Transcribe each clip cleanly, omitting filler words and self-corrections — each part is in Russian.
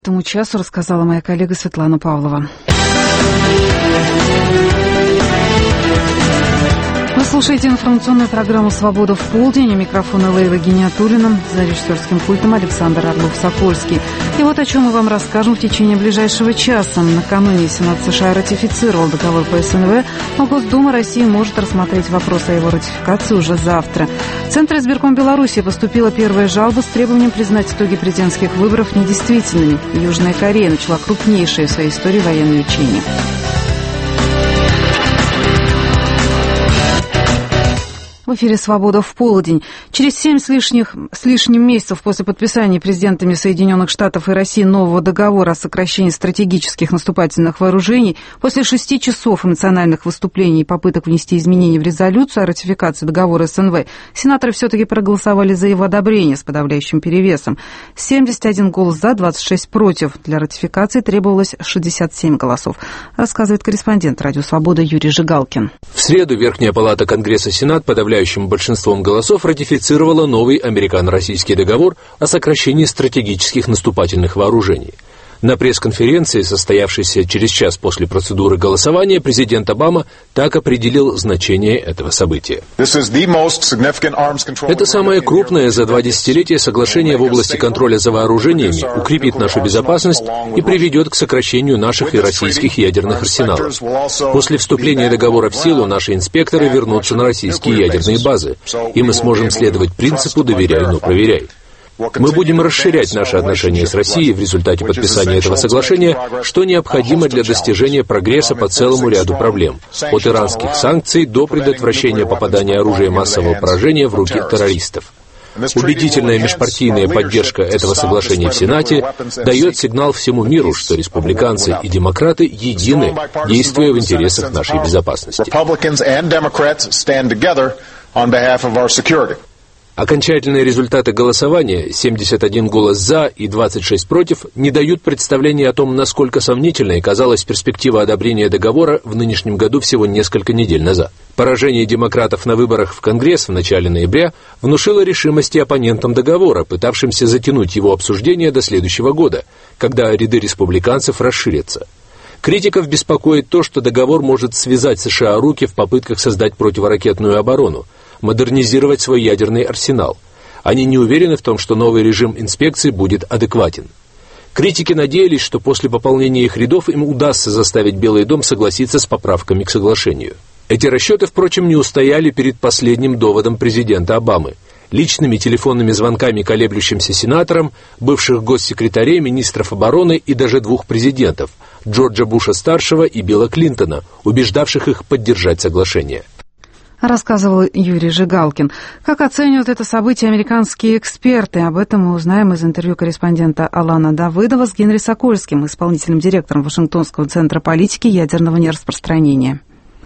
Этому часу рассказала моя коллега Светлана Павлова. Вы слушаете информационную программу «Свобода в полдень». У микрофона Лейла Гиниатуллина, за режиссерским пультом Александр Орлов-Сокольский. И вот о чем мы вам расскажем в течение ближайшего часа. Накануне Сенат США ратифицировал договор по СНВ, но Госдума России может рассмотреть вопрос о его ратификации уже завтра. В Центр избирком Беларуси поступила первая жалоба с требованием признать итоги президентских выборов недействительными. Южная Корея начала крупнейшее в своей истории военное учение. В эфире «Свобода в полдень». Через 7 с лишним месяцев после подписания президентами Соединенных Штатов и России нового договора о сокращении стратегических наступательных вооружений, после 6 часов эмоциональных выступлений и попыток внести изменения в резолюцию о ратификации договора СНВ, сенаторы все-таки проголосовали за его одобрение с подавляющим перевесом. 71 голос за, 26 против. Для ратификации требовалось 67 голосов. Рассказывает корреспондент «Радио Свобода» Юрий Жигалкин. В среду Верхняя палата Конгресса Сенат подавляющим большинством голосов ратифицировала новый американо-российский договор о сокращении стратегических наступательных вооружений. На пресс-конференции, состоявшейся через час после процедуры голосования, президент Обама так определил значение этого события. Это самое крупное за 2 десятилетия соглашение в области контроля за вооружениями, укрепит нашу безопасность и приведет к сокращению наших и российских ядерных арсеналов. После вступления договора в силу наши инспекторы вернутся на российские ядерные базы, и мы сможем следовать принципу «доверяй, но проверяй». Мы будем расширять наши отношения с Россией в результате подписания этого соглашения, что необходимо для достижения прогресса по целому ряду проблем, от иранских санкций до предотвращения попадания оружия массового поражения в руки террористов. Убедительная межпартийная поддержка этого соглашения в Сенате дает сигнал всему миру, что республиканцы и демократы едины, действуя в интересах нашей безопасности. Окончательные результаты голосования, 71 голос «за» и 26 «против», не дают представления о том, насколько сомнительной казалась перспектива одобрения договора в нынешнем году всего несколько недель назад. Поражение демократов на выборах в Конгресс в начале ноября внушило решимости оппонентам договора, пытавшимся затянуть его обсуждение до следующего года, когда ряды республиканцев расширятся. Критиков беспокоит то, что договор может связать США руки в попытках создать противоракетную оборону, модернизировать свой ядерный арсенал. Они не уверены в том, что новый режим инспекций будет адекватен. Критики надеялись, что после пополнения их рядов им удастся заставить Белый дом согласиться с поправками к соглашению. Эти расчеты, впрочем, не устояли перед последним доводом президента Обамы – личными телефонными звонками колеблющимся сенаторам, бывших госсекретарей, министров обороны и даже 2 президентов – Джорджа Буша-старшего и Билла Клинтона, убеждавших их поддержать соглашение. Рассказывал Юрий Жигалкин. Как оценивают это событие американские эксперты? Об этом мы узнаем из интервью корреспондента Алана Давыдова с Генри Сокольским, исполнительным директором Вашингтонского центра политики ядерного нераспространения.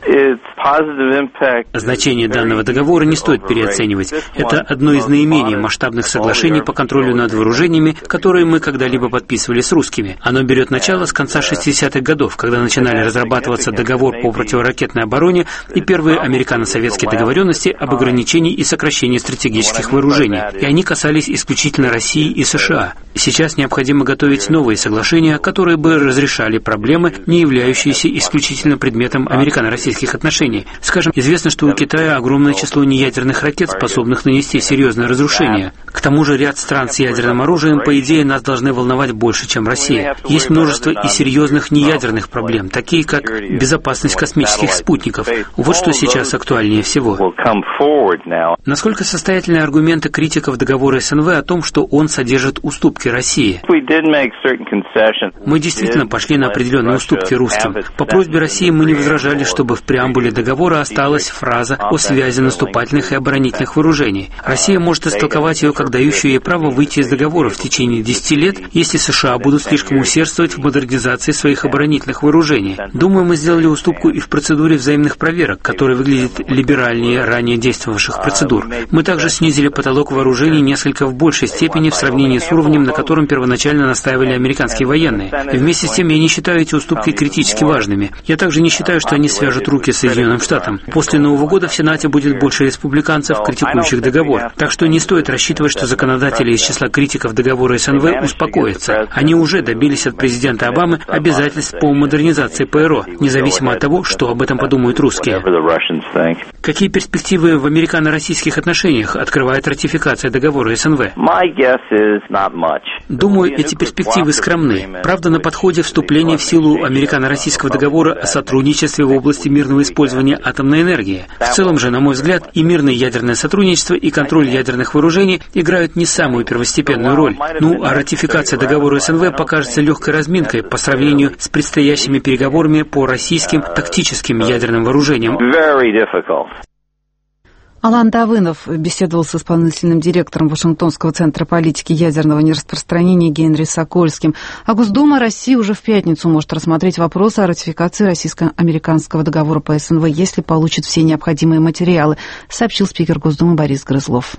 Значение данного договора не стоит переоценивать. Это одно из наименее масштабных соглашений по контролю над вооружениями, которые мы когда-либо подписывали с русскими. Оно берет начало с конца 60-х годов, когда начинали разрабатываться договор по противоракетной обороне и первые американо-советские договоренности об ограничении и сокращении стратегических вооружений. И они касались исключительно России и США. Сейчас необходимо готовить новые соглашения, которые бы разрешали проблемы, не являющиеся исключительно предметом американо-российских отношений. Скажем, известно, что у Китая огромное число неядерных ракет, способных нанести серьезное разрушение. К тому же ряд стран с ядерным оружием, по идее, нас должны волновать больше, чем Россия. Есть множество и серьезных неядерных проблем, такие как безопасность космических спутников. Вот что сейчас актуальнее всего. Насколько состоятельны аргументы критиков договора СНВ о том, что он содержит уступки России? Мы действительно пошли на определенные уступки русским. По просьбе России мы не возражали, чтобы в преамбуле договора осталась фраза о связи наступательных и оборонительных вооружений. Россия может истолковать ее как дающую ей право выйти из договора в течение 10 лет, если США будут слишком усердствовать в модернизации своих оборонительных вооружений. Думаю, мы сделали уступку и в процедуре взаимных проверок, которая выглядит либеральнее ранее действовавших процедур. Мы также снизили потолок вооружений несколько в большей степени в сравнении с уровнем, на котором первоначально настаивали американские военные. И вместе с тем я не считаю эти уступки критически важными. Я также не считаю, что они свяжут руки Соединенным Соединенным Штатам. После Нового года в Сенате будет больше республиканцев, критикующих договор. Так что не стоит рассчитывать, что законодатели из числа критиков договора СНВ успокоятся. Они уже добились от президента Обамы обязательств по модернизации ПРО, независимо от того, что об этом подумают русские. Какие перспективы в американо-российских отношениях открывает ратификация договора СНВ? Думаю, эти перспективы скромны. Правда, на подходе вступление в силу американо-российского договора о сотрудничестве в области мирного использования атомной энергии. В целом же, на мой взгляд, и мирное ядерное сотрудничество, и контроль ядерных вооружений играют не самую первостепенную роль. Ну, а ратификация договора СНВ покажется легкой разминкой по сравнению с предстоящими переговорами по российским тактическим ядерным вооружениям. Алан Давынов беседовал с исполнительным директором Вашингтонского центра политики ядерного нераспространения Генри Сокольским. А Госдума России уже в пятницу может рассмотреть вопрос о ратификации российско-американского договора по СНВ, если получит все необходимые материалы, сообщил спикер Госдумы Борис Грызлов.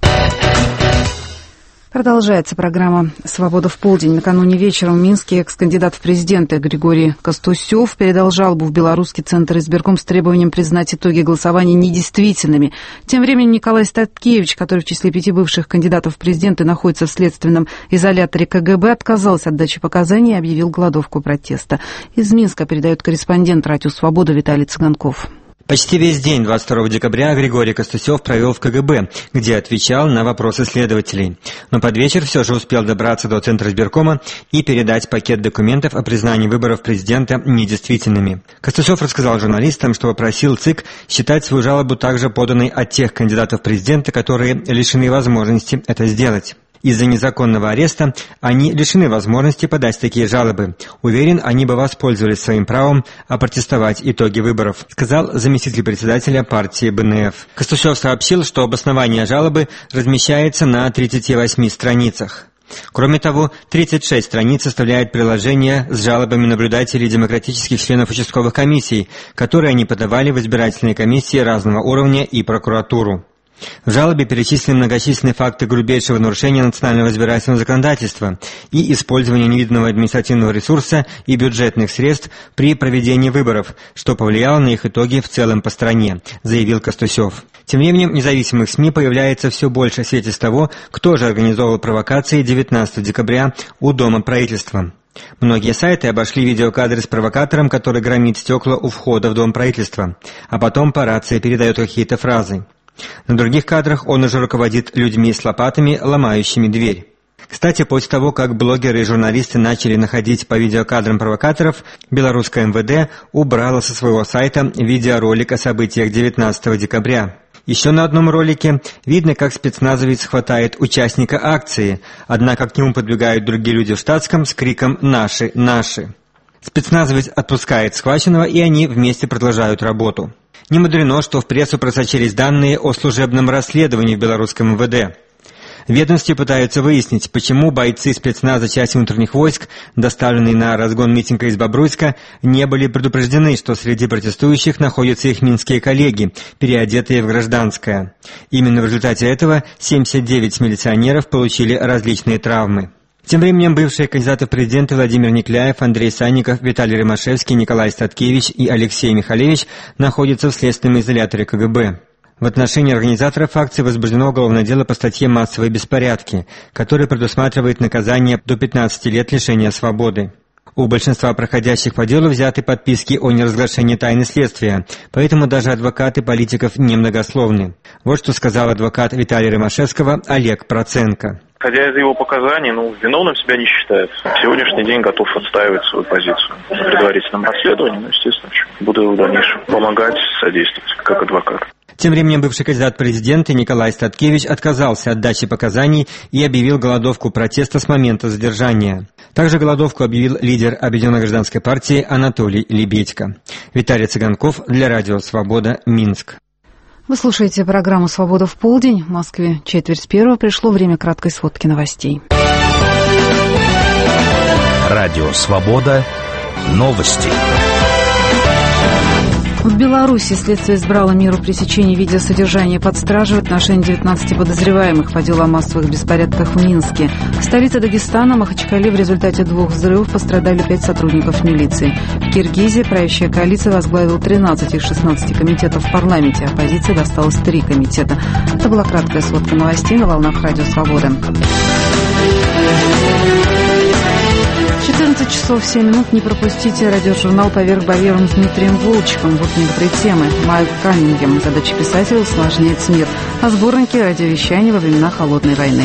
Продолжается программа «Свобода в полдень». Накануне вечером в Минске экс-кандидат в президенты Григорий Костусев передал жалобу в Белорусский центр избирком с требованием признать итоги голосования недействительными. Тем временем Николай Статкевич, который в числе 5 бывших кандидатов в президенты находится в следственном изоляторе КГБ, отказался от дачи показаний и объявил голодовку протеста. Из Минска передает корреспондент «Радио Свобода» Виталий Цыганков. Почти весь день 22 декабря Григорий Костусев провел в КГБ, где отвечал на вопросы следователей. Но под вечер все же успел добраться до Центра избиркома и передать пакет документов о признании выборов президента недействительными. Костусев рассказал журналистам, что попросил ЦИК считать свою жалобу также поданной от тех кандидатов в президенты, которые лишены возможности это сделать. Из-за незаконного ареста они лишены возможности подать такие жалобы. Уверен, они бы воспользовались своим правом опротестовать итоги выборов, сказал заместитель председателя партии БНФ. Костусев сообщил, что обоснование жалобы размещается на 38 страницах. Кроме того, 36 страниц составляет приложение с жалобами наблюдателей демократических членов участковых комиссий, которые они подавали в избирательные комиссии разного уровня и прокуратуру. В жалобе перечислены многочисленные факты грубейшего нарушения национального избирательного законодательства и использования невиданного административного ресурса и бюджетных средств при проведении выборов, что повлияло на их итоги в целом по стране, заявил Костусев. Тем временем в независимых СМИ появляется все больше свидетельств того, кто же организовал провокации 19 декабря у Дома правительства. Многие сайты обошли видеокадры с провокатором, который громит стекла у входа в Дом правительства, а потом по рации передает какие-то фразы. На других кадрах он уже руководит людьми с лопатами, ломающими дверь. Кстати, после того, как блогеры и журналисты начали находить по видеокадрам провокаторов, белорусское МВД убрало со своего сайта видеоролик о событиях 19 декабря. Еще на одном ролике видно, как спецназовец хватает участника акции, однако к нему подбегают другие люди в штатском с криком «Наши! Наши!». Спецназовец отпускает схваченного, и они вместе продолжают работу. Не мудрено, что в прессу просочились данные о служебном расследовании в белорусском МВД. В ведомстве пытаются выяснить, почему бойцы спецназа части внутренних войск, доставленные на разгон митинга из Бобруйска, не были предупреждены, что среди протестующих находятся их минские коллеги, переодетые в гражданское. Именно в результате этого 79 милиционеров получили различные травмы. Тем временем бывшие кандидаты в президенты Владимир Никляев, Андрей Санников, Виталий Ромашевский, Николай Статкевич и Алексей Михалевич находятся в следственном изоляторе КГБ. В отношении организаторов акции возбуждено уголовное дело по статье «Массовые беспорядки», которое предусматривает наказание до 15 лет лишения свободы. У большинства проходящих по делу взяты подписки о неразглашении тайны следствия, поэтому даже адвокаты политиков немногословны. Вот что сказал адвокат Виталия Ромашевского Олег Проценко. Исходя из его показаний, виновным себя не считает. В сегодняшний день готов отстаивать свою позицию в предварительном расследовании, естественно, буду в дальнейшем помогать, содействовать, как адвокат. Тем временем бывший кандидат в президенты Николай Статкевич отказался от дачи показаний и объявил голодовку протеста с момента задержания. Также голодовку объявил лидер Объединенной гражданской партии Анатолий Лебедько. Виталий Цыганков для Радио Свобода, Минск. Вы слушаете программу «Свобода в полдень». В Москве 1:45 пришло время краткой сводки новостей. Радио Свобода. Новости. В Беларуси следствие избрало меру пресечения видеосодержания под стражей в отношении 19 подозреваемых по делу о массовых беспорядках в Минске. В столице Дагестана, Махачкале, в результате 2 взрывов пострадали 5 сотрудников милиции. В Киргизии правящая коалиция возглавила 13 из 16 комитетов в парламенте. Оппозиции досталось 3 комитета. Это была краткая сводка новостей на волнах Радио Свобода. 14 часов 7 минут. Не пропустите радиожурнал «Поверх барьером» с Дмитрием Волчиком. Вот некоторые темы. Майк Каннингем. Задача писателя усложнять мир. О сборнике радиовещания во времена Холодной войны.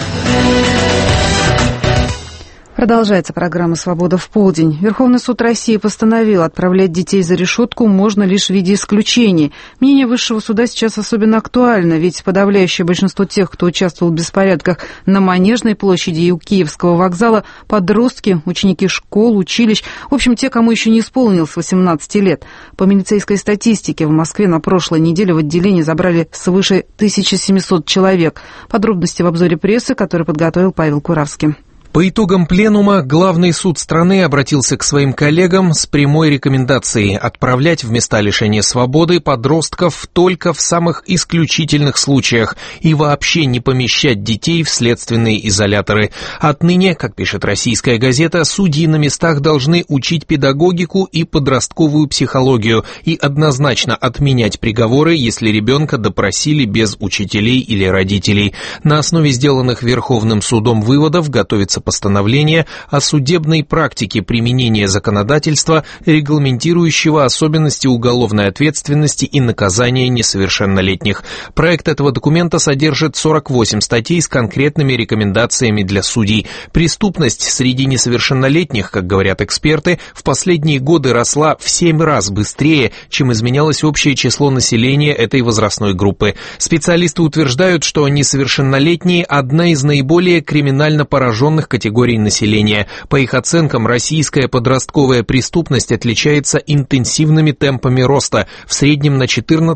Продолжается программа «Свобода в полдень». Верховный суд России постановил, отправлять детей за решетку можно лишь в виде исключений. Мнение Высшего суда сейчас особенно актуально, ведь подавляющее большинство тех, кто участвовал в беспорядках на Манежной площади и у Киевского вокзала, подростки, ученики школ, училищ, в общем, те, кому еще не исполнилось 18 лет. По милицейской статистике в Москве на прошлой неделе в отделении забрали свыше 1700 человек. Подробности в обзоре прессы, который подготовил Павел Куравский. По итогам пленума главный суд страны обратился к своим коллегам с прямой рекомендацией отправлять в места лишения свободы подростков только в самых исключительных случаях и вообще не помещать детей в следственные изоляторы. Отныне, как пишет российская газета, судьи на местах должны учить педагогику и подростковую психологию и однозначно отменять приговоры, если ребенка допросили без учителей или родителей. На основе сделанных Верховным судом выводов готовится постановление о судебной практике применения законодательства, регламентирующего особенности уголовной ответственности и наказания несовершеннолетних. Проект этого документа содержит 48 статей с конкретными рекомендациями для судей. Преступность среди несовершеннолетних, как говорят эксперты, в последние годы росла в 7 раз быстрее, чем изменялось общее число населения этой возрастной группы. Специалисты утверждают, что несовершеннолетние – одна из наиболее криминально пораженных категорий населения. По их оценкам, российская подростковая преступность отличается интенсивными темпами роста, в среднем на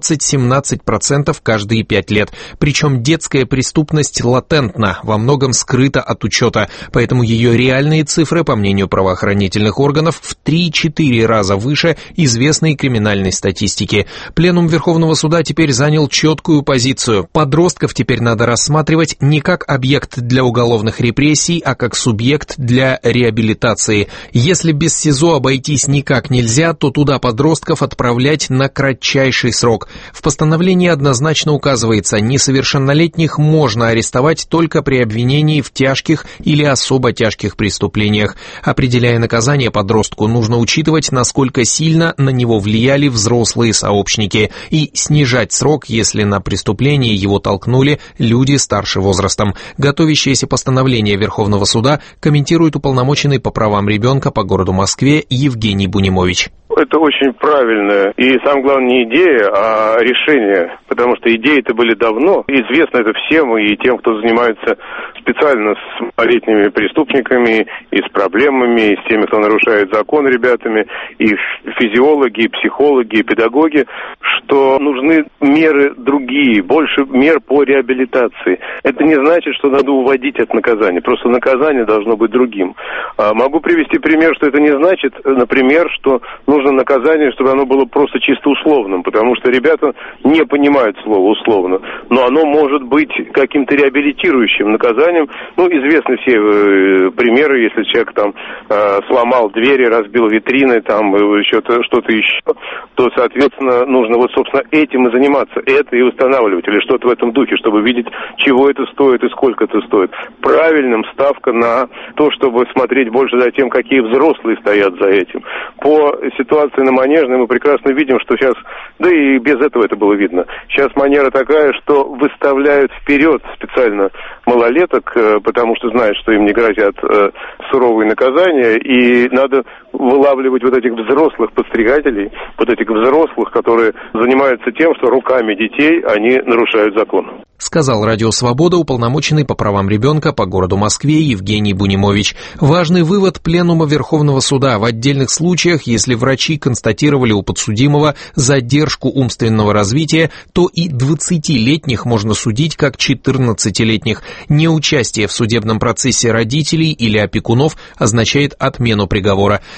14-17% каждые 5 лет. Причем детская преступность латентна, во многом скрыта от учета, поэтому ее реальные цифры, по мнению правоохранительных органов, в 3-4 раза выше известной криминальной статистики. Пленум Верховного суда теперь занял четкую позицию. Подростков теперь надо рассматривать не как объект для уголовных репрессий, а как субъект для реабилитации. Если без СИЗО обойтись никак нельзя, то туда подростков отправлять на кратчайший срок. В постановлении однозначно указывается, несовершеннолетних можно арестовать только при обвинении в тяжких или особо тяжких преступлениях. Определяя наказание подростку, нужно учитывать, насколько сильно на него влияли взрослые сообщники, и снижать срок, если на преступление его толкнули люди старше возрастом. Готовящееся постановление Верховного суда комментирует уполномоченный по правам ребенка по городу Москве Евгений Бунимович. Это очень правильная и, самое главное, не идея, а решение, потому что идеи-то были давно. Известно это всем и тем, кто занимается специально с малолетними преступниками, и с проблемами, и с теми, кто нарушает закон ребятами, и физиологи, и психологи, и педагоги, что нужны меры другие, больше мер по реабилитации. Это не значит, что надо уводить от наказания, просто наказание должно быть другим. Могу привести пример, что это не значит, например, что нужно наказание, чтобы оно было просто чисто условным, потому что ребята не понимают слово условно, но оно может быть каким-то реабилитирующим наказанием. Ну, известны все примеры, если человек там сломал двери, разбил витрины, там что-то еще, то, соответственно, нужно вот, собственно, этим и заниматься, это и устанавливать, или что-то в этом духе, чтобы видеть, чего это стоит и сколько это стоит. Правильным ставка на то, чтобы смотреть больше за тем, какие взрослые стоят за этим. По ситуации на Манежной мы прекрасно видим, что сейчас, да и без этого это было видно, сейчас манера такая, что выставляют вперед специально малолеток, потому что знают, что им не грозят суровые наказания, и надо вылавливать вот этих взрослых подстригателей, вот этих взрослых, которые занимаются тем, что руками детей они нарушают закон. Сказал Радио Свобода уполномоченный по правам ребенка по городу Москве Евгений Бунимович. Важный вывод пленума Верховного суда: в отдельных случаях, если врачи констатировали у подсудимого задержку умственного развития, то и 20-летних можно судить как 14-летних. Неучастие в судебном процессе родителей или опекунов означает отмену приговора.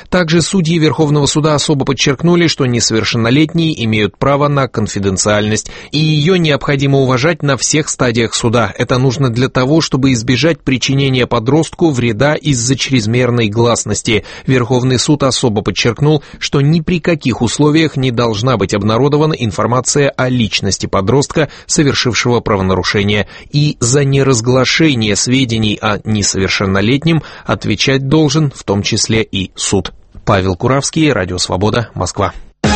Также судьи Верховного суда особо подчеркнули, что несовершеннолетние имеют право на конфиденциальность, и ее необходимо уважать на всех стадиях суда. Это нужно для того, чтобы избежать причинения подростку вреда из-за чрезмерной гласности. Верховный суд особо подчеркнул, что ни при каких условиях не должна быть обнародована информация о личности подростка, совершившего правонарушение, и за неразглашение сведений о несовершеннолетнем отвечать должен в том числе и суд. Павел Куравский, Радио Свобода, Москва.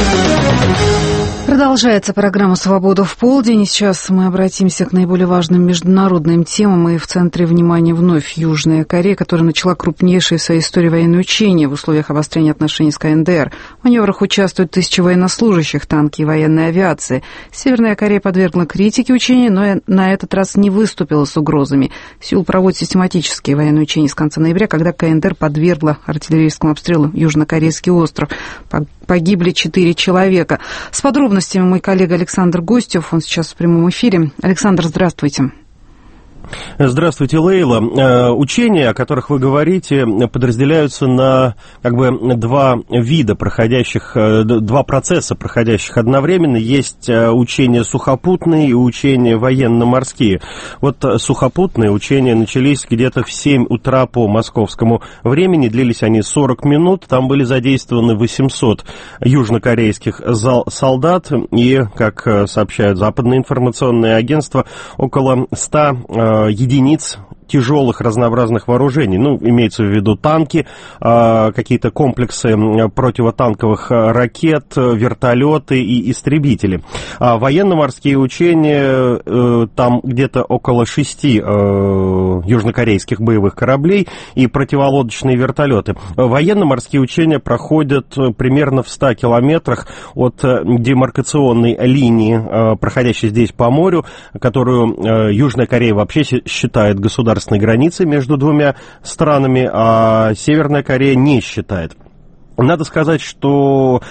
Продолжается программа «Свобода в полдень». Сейчас мы обратимся к наиболее важным международным темам. И в центре внимания вновь Южная Корея, которая начала крупнейшие в своей истории военные учения в условиях обострения отношений с КНДР. В маневрах участвуют тысячи военнослужащих, танки и военной авиации. Северная Корея подвергла критике учений, но на этот раз не выступила с угрозами. Сеул проводит систематические военные учения с конца ноября, когда КНДР подвергла артиллерийскому обстрелу южнокорейский остров. Погибли 4 человека. С подробностями мой коллега Александр Гостев, он сейчас в прямом эфире. Александр, здравствуйте. Здравствуйте, Лейла. Учения, о которых вы говорите, подразделяются на два вида проходящих, два процесса проходящих одновременно. Есть учения сухопутные и учения военно-морские. Вот сухопутные учения начались где-то в 7 утра по московскому времени, длились они 40 минут, там были задействованы 800 южнокорейских солдат и, как сообщают западные информационные агентства, около 100 единиц тяжелых разнообразных вооружений. Имеется в виду танки, какие-то комплексы противотанковых ракет, вертолеты и истребители. Военно-морские учения, там где-то около 6 южнокорейских боевых кораблей и противолодочные вертолеты. Военно-морские учения проходят примерно в 100 километрах от демаркационной линии, проходящей здесь по морю, которую Южная Корея вообще считает государственной границей между двумя странами, а Северная Корея не считает. Надо сказать, что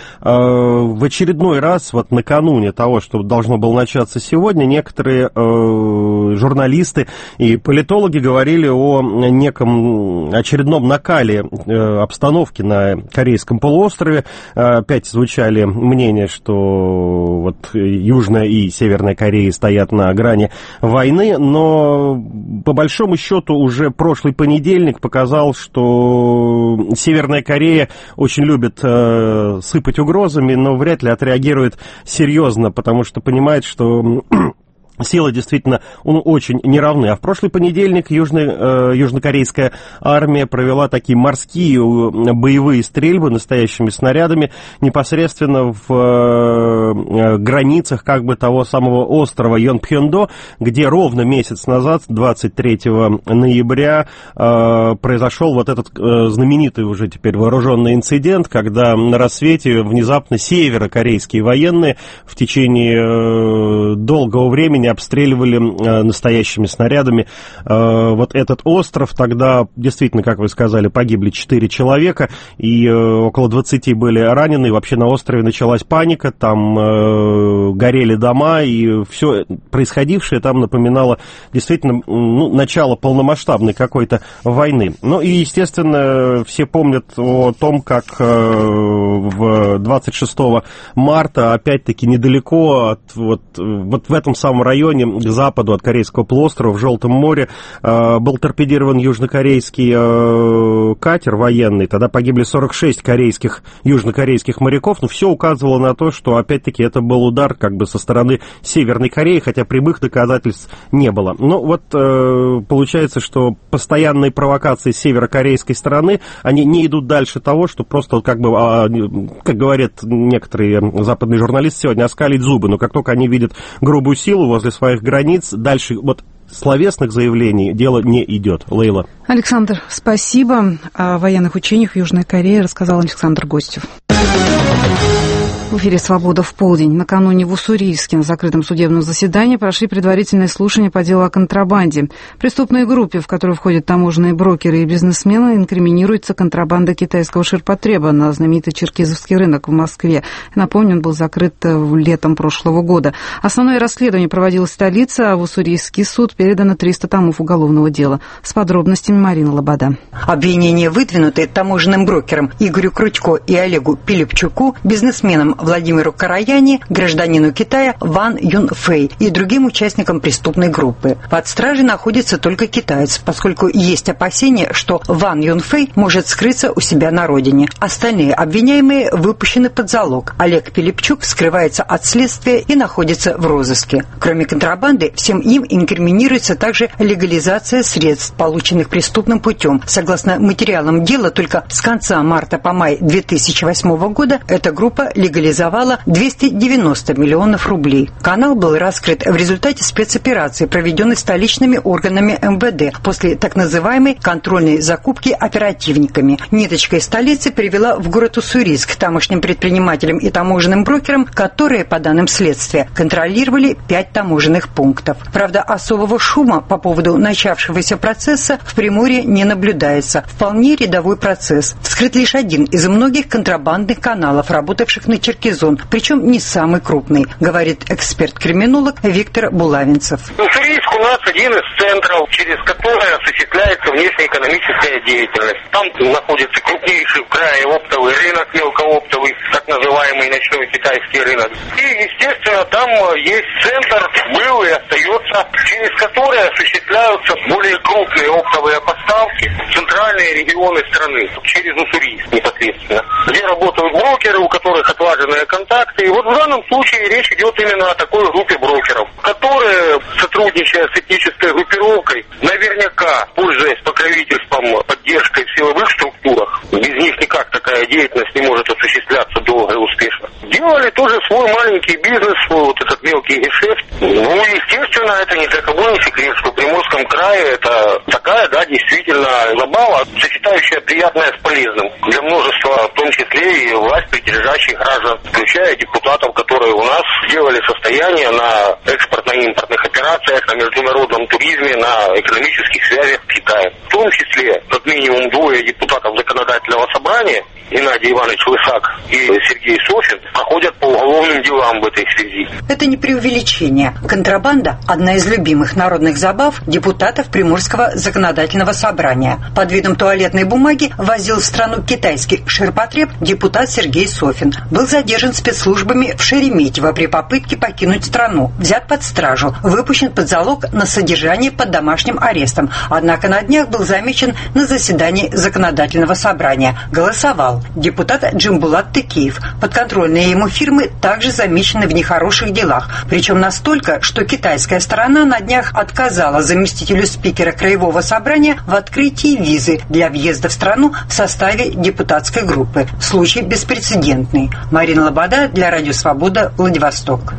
в очередной раз, вот накануне того, что должно было начаться сегодня, некоторые журналисты и политологи говорили о неком очередном накале обстановки на Корейском полуострове. Опять звучали мнения, что вот Южная и Северная Корея стоят на грани войны, но по большому счету уже прошлый понедельник показал, что Северная Корея очень любит сыпать угрозами, но вряд ли отреагирует серьезно, потому что понимает, что силы действительно очень неравны. А в прошлый понедельник южнокорейская армия провела такие морские боевые стрельбы настоящими снарядами непосредственно в границах того самого острова Йонпхёндо, где ровно месяц назад, 23 ноября, произошел вот этот знаменитый уже теперь вооруженный инцидент, когда на рассвете внезапно северокорейские военные в течение долгого времени обстреливали настоящими снарядами вот этот остров. Тогда действительно, как вы сказали, погибли 4 человека и около 20 были ранены. И вообще на острове началась паника, там горели дома, и все происходившее там напоминало действительно начало полномасштабной какой-то войны. Ну и, естественно, все помнят о том, как в 26 марта, опять-таки недалеко вот в этом самом районе, к западу от Корейского полуострова, в Желтом море, был торпедирован южнокорейский катер военный. Тогда погибли 46 южнокорейских моряков. Но все указывало на то, что, опять-таки, это был удар со стороны Северной Кореи, хотя прямых доказательств не было. Но вот получается, что постоянные провокации с северокорейской стороны, они не идут дальше того, что просто, как говорят некоторые западные журналисты сегодня, оскалить зубы. Но как только они видят грубую силу возле своих границ, дальше словесных заявлений дело не идет. Лейла. Александр, спасибо. О военных учениях в Южной Корее рассказал Александр Гостев. В эфире «Свобода в полдень». Накануне в Уссурийске на закрытом судебном заседании прошли предварительные слушания по делу о контрабанде. Преступной группе, в которую входят таможенные брокеры и бизнесмены, инкриминируется контрабанда китайского ширпотреба на знаменитый черкизовский рынок в Москве. Напомню, он был закрыт летом прошлого года. Основное расследование проводилось в столице, а в Уссурийский суд передано 300 томов уголовного дела. С подробностями Марина Лобода. Обвинения, выдвинутые таможенным брокерам Игорю Кручко и Олегу Пилипчуку, бизнесменам Владимиру Караяне, гражданину Китая Ван Юнфэй и другим участникам преступной группы. Под стражей находится только китаец, поскольку есть опасения, что Ван Юнфэй может скрыться у себя на родине. Остальные обвиняемые выпущены под залог. Олег Пилипчук скрывается от следствия и находится в розыске. Кроме контрабанды, всем им инкриминируется также легализация средств, полученных преступным путем. Согласно материалам дела, только с конца марта по май 2008 года эта группа легализовала 290 миллионов рублей. Канал был раскрыт в результате спецоперации, проведенной столичными органами МВД после так называемой контрольной закупки оперативниками. Ниточка из столицы привела в город Уссурийск тамошним предпринимателям и таможенным брокерам, которые, по данным следствия, контролировали 5 таможенных пунктов. Правда, особого шума по поводу начавшегося процесса в Приморье не наблюдается. Вполне рядовой процесс. Вскрыт лишь один из многих контрабандных каналов, работавших на Черкизон, причем не самый крупный, говорит эксперт-криминолог Виктор Булавинцев. Уссурийск у нас один из центров, через который осуществляется внешнеэкономическая деятельность. Там находится крупнейший в крае оптовый рынок, мелкооптовый, так называемый ночной китайский рынок. И, естественно, там есть центр, был и остается, через который осуществляются более крупные оптовые поставки в центральные регионы страны, через Уссурийск непосредственно, где работают брокеры, у которых отлаженные контакты. И вот в данном случае речь идет именно о такой группе брокеров, которые, сотрудничая с этнической группировкой, наверняка, пользуясь покровительством, поддержкой в силовых структурах, без них никак такая деятельность не может осуществляться долго и успешно, делали тоже свой маленький бизнес, свой вот этот мелкий гешефт. Ну, естественно, это ни для кого не секрет, что в Приморском крае это такая, да, действительно забава, сочетающая приятное с полезным для множества, в том числе и власть придержащих граждан, включая депутатов, которые у нас сделали состояние на экспортно-импортных операциях, на международном туризме, на экономических связях с Китаем. В том числе, как минимум, 2 депутатов законодательного собрания, Геннадий Иванович Лысак и Сергей Софин, проходят по уголовным делам в этой связи. Это не преувеличение. Контрабанда – одна из любимых народных забав депутатов Приморского законодательного собрания. Под видом туалетной бумаги возил в страну китайский ширпотреб депутат Сергей Софин. Был задержан спецслужбами в Шереметьево при попытке покинуть страну. Взят под стражу, выпущен под залог на содержание под домашним арестом. Однако на днях был замечен на заседании законодательного собрания. Голосовал. Депутат Джимбулат Текеев. Подконтрольные ему фирмы также замечены в нехороших делах. Причем настолько, что китайская сторона на днях отказала заместителю спикера Краевого собрания в открытии визы для въезда в страну в составе депутатской группы. Случай беспрецедентный. Марина Лобода для Радио Свобода, Владивосток.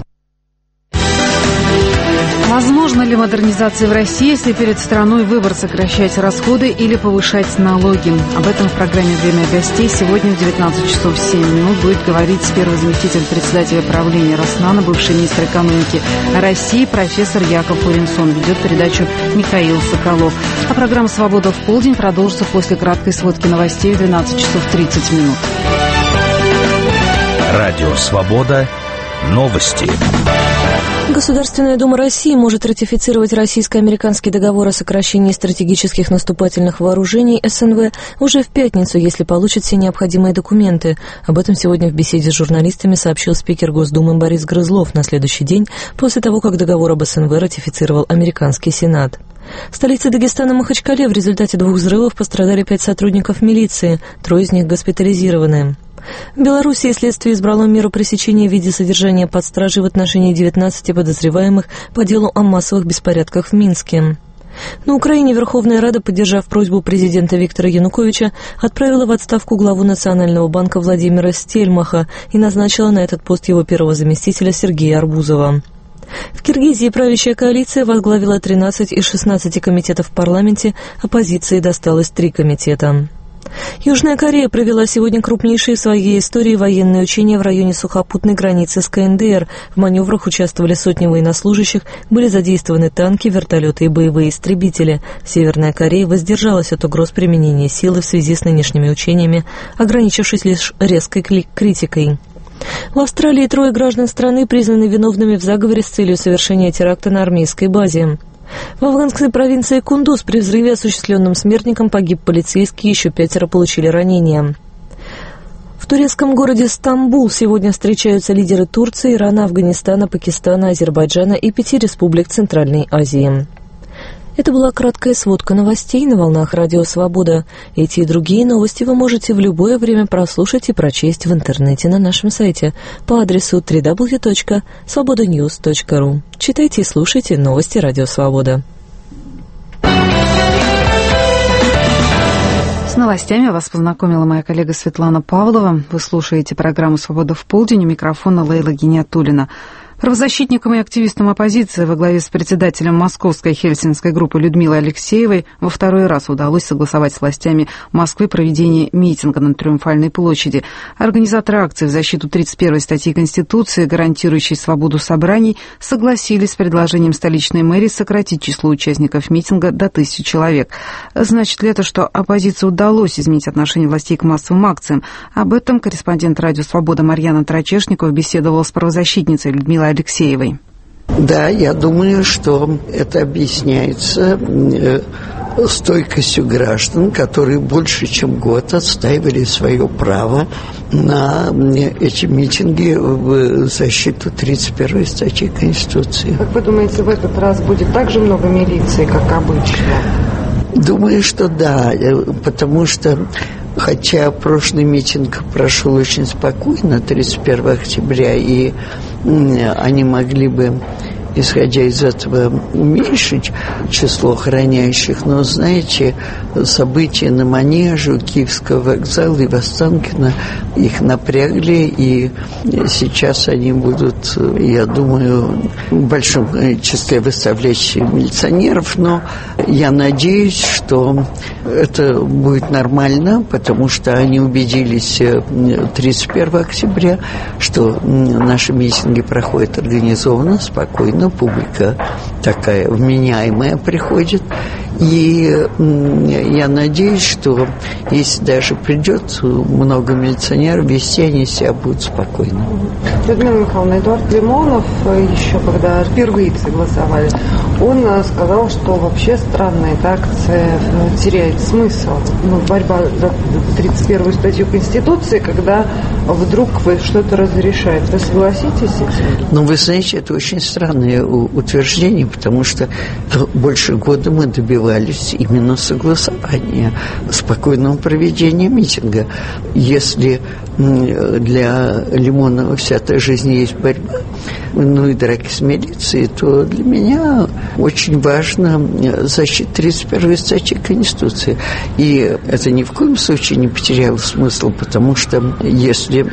Возможно ли модернизация в России, если перед страной выбор сокращать расходы или повышать налоги? Об этом в программе «Время гостей» сегодня в 19 часов 7 минут будет говорить первый заместитель председателя правления Роснана, бывший министр экономики России, профессор Яков Уренсон. Ведет передачу Михаил Соколов. А программа «Свобода в полдень» продолжится после краткой сводки новостей в 12 часов 30 минут. Радио «Свобода». Новости. Государственная Дума России может ратифицировать российско-американский договор о сокращении стратегических наступательных вооружений СНВ уже в пятницу, если получит все необходимые документы. Об этом сегодня в беседе с журналистами сообщил спикер Госдумы Борис Грызлов на следующий день после того, как договор об СНВ ратифицировал американский Сенат. В столице Дагестана Махачкале в результате 2 взрывов пострадали 5 сотрудников милиции, 3 из них госпитализированы. В Беларуси следствие избрало меру пресечения в виде содержания под стражей в отношении 19 подозреваемых по делу о массовых беспорядках в Минске. На Украине Верховная Рада, поддержав просьбу президента Виктора Януковича, отправила в отставку главу Национального банка Владимира Стельмаха и назначила на этот пост его первого заместителя Сергея Арбузова. В Киргизии правящая коалиция возглавила 13 из 16 комитетов в парламенте, оппозиции досталось 3 комитета. Южная Корея провела сегодня крупнейшие в своей истории военные учения в районе сухопутной границы с КНДР. В маневрах участвовали сотни военнослужащих, были задействованы танки, вертолеты и боевые истребители. Северная Корея воздержалась от угроз применения силы в связи с нынешними учениями, ограничившись лишь резкой критикой. В Австралии 3 граждан страны признаны виновными в заговоре с целью совершения теракта на армейской базе. В афганской провинции Кундуз при взрыве, осуществленном смертником, погиб полицейский, еще 5 получили ранения. В турецком городе Стамбул сегодня встречаются лидеры Турции, Ирана, Афганистана, Пакистана, Азербайджана и 5 республик Центральной Азии. Это была краткая сводка новостей на волнах Радио Свобода. Эти и другие новости вы можете в любое время прослушать и прочесть в интернете на нашем сайте по адресу www.svobodanews.ru. Читайте и слушайте новости Радио Свобода. С новостями вас познакомила моя коллега Светлана Павлова. Вы слушаете программу «Свобода в полдень», у микрофона Лейла Гиниатуллина. Правозащитникам и активистам оппозиции во главе с председателем Московской Хельсинской группы Людмилой Алексеевой во второй раз удалось согласовать с властями Москвы проведение митинга на Триумфальной площади. Организаторы акции в защиту 31-й статьи Конституции, гарантирующей свободу собраний, согласились с предложением столичной мэрии сократить число участников митинга до 1000 человек. Значит ли это, что оппозиции удалось изменить отношение властей к массовым акциям? Об этом корреспондент «Радио Свобода» Марьяна Трачешникова беседовала с правозащитницей Людмилой Алексеевой. Да, я думаю, что это объясняется стойкостью граждан, которые больше чем год отстаивали свое право на эти митинги в защиту 31-й статьи Конституции. Как вы думаете, в этот раз будет так же много милиции, как обычно? Думаю, что да, потому что хотя прошлый митинг прошел очень спокойно, 31 октября, и они могли бы, исходя из этого, уменьшить число охраняющих, но, знаете, события на Манеже, у Киевского вокзала и в Останкино их напрягли, и сейчас они будут, я думаю, в большом числе выставлять милиционеров, но я надеюсь, что это будет нормально, потому что они убедились 31 октября, что наши митинги проходят организованно, спокойно, публика такая вменяемая приходит. И я надеюсь, что если даже придет много милиционеров, вести они себя будут спокойно. Людмила Михайловна, Эдуард Лимонов, еще когда впервые согласовали, он сказал, что вообще странная эта акция теряет смысл. Борьба за 31-ю статью Конституции, когда вдруг что-то разрешает. Вы согласитесь с этим? Ну, вы знаете, это очень странное утверждение, потому что больше года мы добивались именно согласования, спокойного проведения митинга. Если для Лимонова вся та жизнь есть борьба, ну и драки с милицией, то для меня очень важно защита 31-й статьи Конституции. И это ни в коем случае не потеряло смысл, потому что если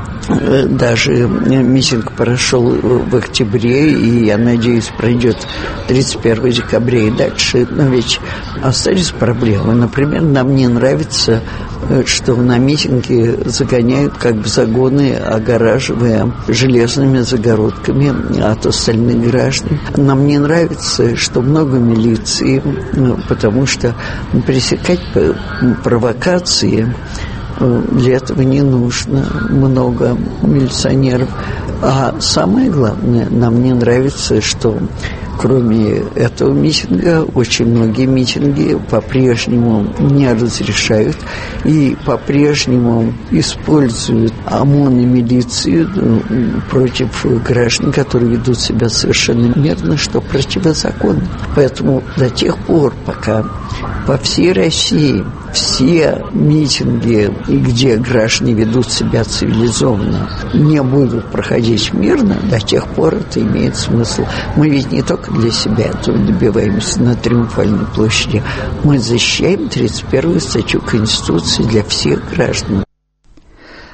даже митинг прошел в октябре, и, я надеюсь, пройдет 31 декабря и дальше, но ведь остались проблемы. Например, нам не нравится, что на митинге загоняют как бы загоны, огораживая железными загородками от остальных граждан. Нам не нравится, что много милиции, потому что пресекать провокации для этого не нужно много милиционеров. А самое главное, нам не нравится, что кроме этого митинга, очень многие митинги по-прежнему не разрешают и по-прежнему используют ОМОН и милицию против граждан, которые ведут себя совершенно мирно, что противозаконно. Поэтому до тех пор, пока по всей России все митинги, где граждане ведут себя цивилизованно, не будут проходить мирно, до тех пор это имеет смысл. Мы ведь не только для себя этого добиваемся на Триумфальной площади. Мы защищаем 31-ю статью Конституции для всех граждан.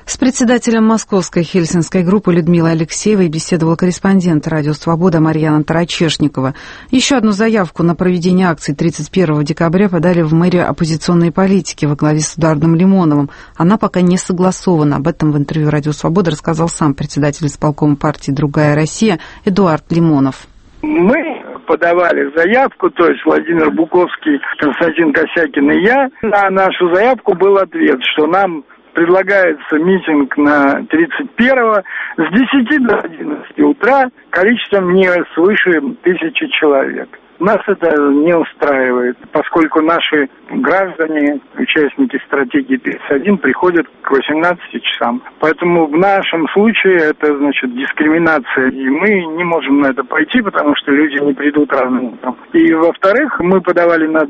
С председателем московской хельсинской группы Людмилой Алексеевой беседовал корреспондент «Радио Свобода» Марьяна Тарачешникова. Еще одну заявку на проведение акции 31 декабря подали в мэрию оппозиционные политики во главе с Эдуардом Лимоновым. Она пока не согласована. Об этом в интервью «Радио Свобода» рассказал сам председатель исполкома партии «Другая Россия» Эдуард Лимонов. Мы подавали заявку, то есть Владимир Буковский, Константин Косякин и я. На нашу заявку был ответ, что нам предлагается митинг на 31-го с 10 до 11 утра количеством не свыше 1000 человек. Нас это не устраивает, поскольку наши граждане, участники стратегии 31, приходят к 18 часам. Поэтому в нашем случае это, значит, дискриминация, и мы не можем на это пойти, потому что люди не придут рано утром. И, во-вторых, мы подавали на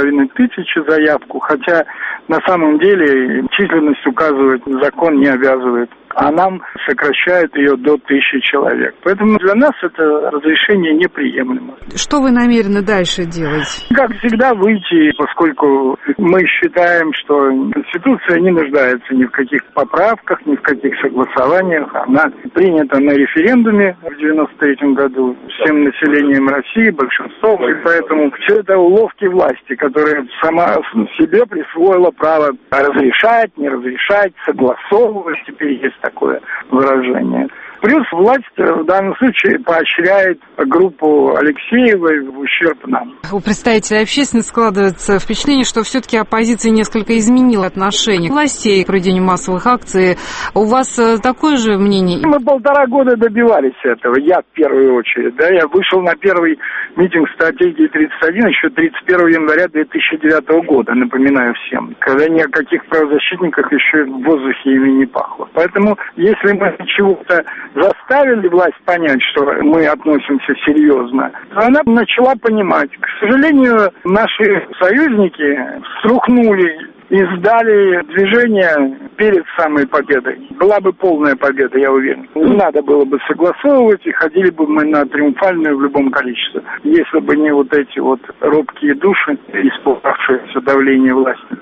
2500 заявку, хотя на самом деле численность указывать закон не обязывает, а нам сокращают ее до 1000 человек. Поэтому для нас это разрешение неприемлемо. Что вы намерены дальше делать? Как всегда, выйти, поскольку мы считаем, что Конституция не нуждается ни в каких поправках, ни в каких согласованиях. Она принята на референдуме в 1993 году всем населением России, большинством, и поэтому все это уловки власти, которая сама себе присвоила право разрешать, не разрешать, согласовывать. Теперь есть такое выражение. Плюс власть в данном случае поощряет группу Алексеевой в ущерб нам. У представителей общественности складывается впечатление, что все-таки оппозиция несколько изменила отношение к властей к проведению массовых акций. У вас такое же мнение? Мы 1,5 года добивались этого. Я в первую очередь. Да, я вышел на первый митинг стратегии 31 еще 31 января 2009 года, напоминаю всем. Когда ни о каких правозащитниках еще в воздухе ими не пахло. Поэтому, если мы чего-то заставили власть понять, что мы относимся серьезно, она начала понимать. К сожалению, наши союзники струхнули и сдали движение перед самой победой. Была бы полная победа, я уверен. Не надо было бы согласовывать, и ходили бы мы на триумфальную в любом количестве, если бы не вот эти вот робкие души, испугавшиеся давления власти.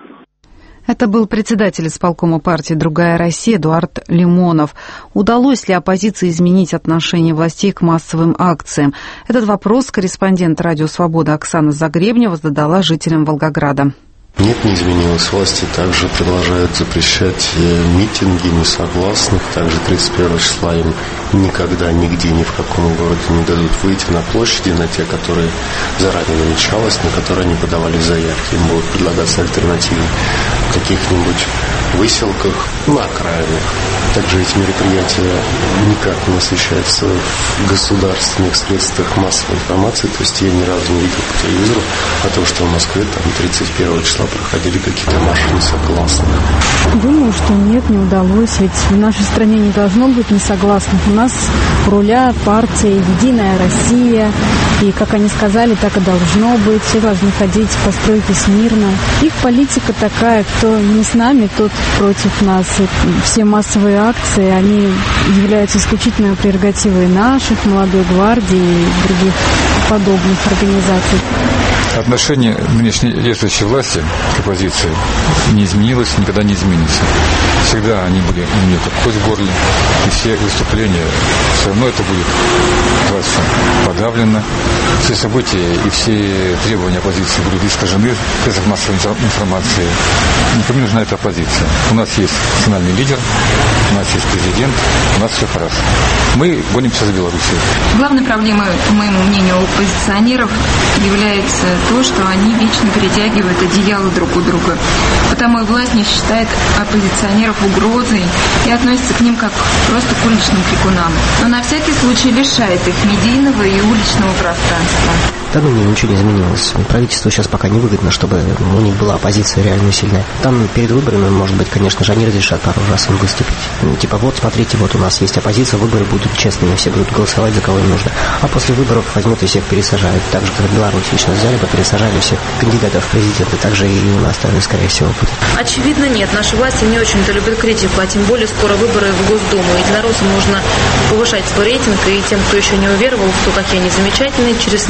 Это был председатель исполкома партии «Другая Россия» Эдуард Лимонов. Удалось ли оппозиции изменить отношение властей к массовым акциям? Этот вопрос корреспондент «Радио Свобода» Оксана Загребнева задала жителям Волгограда. Нет, не изменилось. Власти также продолжают запрещать митинги несогласных. Также 31 числа им никогда, нигде, ни в каком городе не дадут выйти на площади, на те, которые заранее намечалось, на которые они подавали заявки. Им будут предлагаться альтернативы в каких-нибудь выселках, на окраинах. Также эти мероприятия никак не освещаются в государственных средствах массовой информации. То есть я ни разу не видел по телевизору о том, что в Москве там 31 числа проходили какие-то марши несогласных. Думаю, что нет, не удалось. Ведь в нашей стране не должно быть несогласных. У нас у руля партия «Единая Россия». И, как они сказали, так и должно быть. Все должны ходить по стройке смирно. Их политика такая, кто не с нами, тот против нас. И все массовые акции, они являются исключительно прерогативой наших, молодой гвардии и других подобных организаций. Отношение нынешней действующей власти к оппозиции не изменилось, никогда не изменится. Всегда они были у нее как кость в горле, и все выступления, все равно это будет властью подавлено. Все события и все требования оппозиции будут искажены в средствах массовой информации. Никому не нужна эта оппозиция. У нас есть национальный лидер, у нас есть президент, у нас все хорошо. Мы боремся за Белоруссию. Главной проблемой, по моему мнению, оппозиционеров является то, что они вечно перетягивают одеяло друг у друга. Потому и власть не считает оппозиционеров угрозой и относится к ним как просто к уличным крикунам. Но на всякий случай лишает их медийного и уличного пространства. Да, ничего не изменилось. Правительству сейчас пока не выгодно, чтобы у них была оппозиция реально сильная. Там перед выборами, может быть, конечно же, они разрешат пару раз им выступить. Типа, вот, смотрите, вот у нас есть оппозиция, выборы будут честными, все будут голосовать за кого им нужно. А после выборов возьмут и всех пересажают. Так же, как в Беларуси сейчас взяли, пересажали всех кандидатов в президенты. Так же и у нас тоже, скорее всего, будет. Очевидно, нет. Наши власти не очень-то любят критику, а тем более скоро выборы в Госдуму. Единороссам нужно повышать свой рейтинг, и тем, кто еще не уверовал, кто какие они замечательные, через СМИ все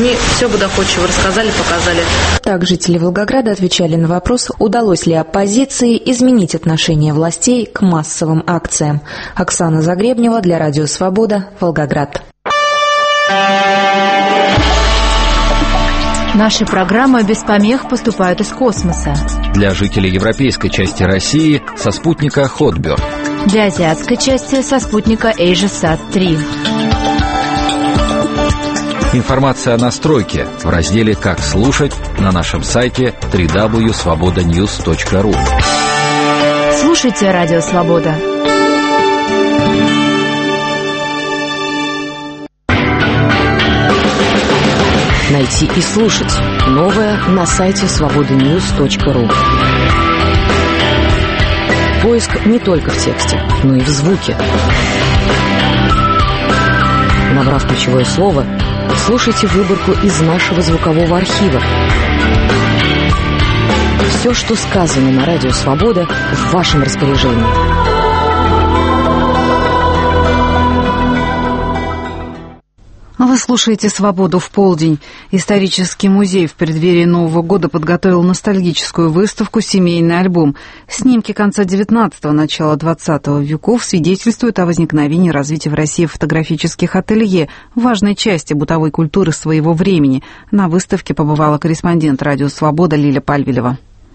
бы доходчиво рассказали, показали. Так жители Волгограда отвечали на вопрос, удалось ли оппозиции изменить отношение властей к массовым акциям. Оксана Загребнева для Радио Свобода, Волгоград. Наши программы без помех поступают из космоса. Для жителей европейской части России со спутника Hotbird. Для азиатской части со спутника AsiaSat-3. Информация о настройке в разделе «Как слушать» на нашем сайте www.svobodanews.ru. Слушайте Радио Свобода. Найти и слушать новое на сайте svobodanews.ru. Поиск не только в тексте, но и в звуке. Набрав ключевое слово, слушайте выборку из нашего звукового архива. Все, что сказано на Радио Свобода, в вашем распоряжении. Вы слушаете «Свободу в полдень». Исторический музей в преддверии Нового года подготовил ностальгическую выставку «Семейный альбом». Снимки конца XIX – начала XX веков свидетельствуют о возникновении и развитии в России фотографических ателье, важной части бытовой культуры своего времени. На выставке побывала корреспондент «Радио Свобода» Лиля Пальвелева.